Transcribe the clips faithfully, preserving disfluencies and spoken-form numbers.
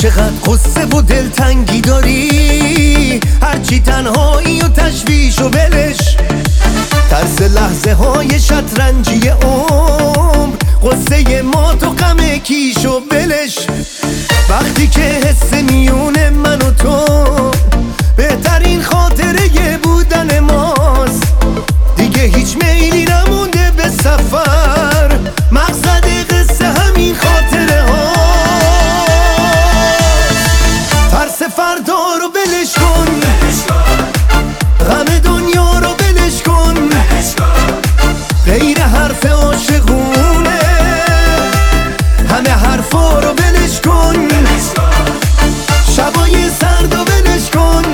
چقدر قصه و دلتنگی داری، هرچی تنهایی و تشویش و ولش، ترس لحظه های شطرنجی عمر، قصه مات و غم کیش و ولش. وقتی که حس میونه من و تو بهترین خاطره بودن ماست، دیگه هیچ میلی نمونده به سفر، مقصد قصه همین خاطره ها. ترس فردا رو ولش کن، غم دنیا رو ولش کن، غیر حرف عاشقونه همه حرفا رو ولش کن، شبای سرد و ولش کن،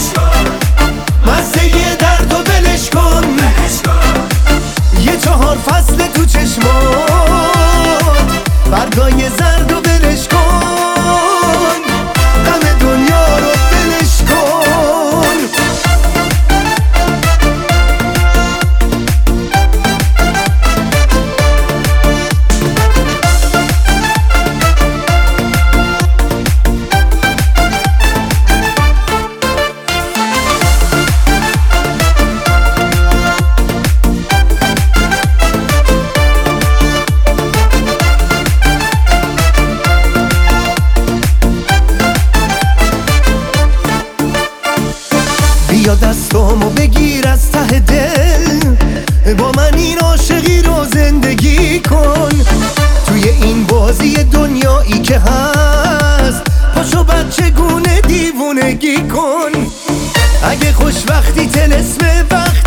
مزه درد و ولش کن، یه چهار فصل تو چشمات برگای زرد و ولش کن، غم دنیا رو ولش کن. بیا دستامو بگیر از ته دل، با من این عاشقی رو زندگی کن، توی این بازی دنیایی که هست پاشو بچگونه دیوونگی کن. اگه خوشبختی طلسم وقت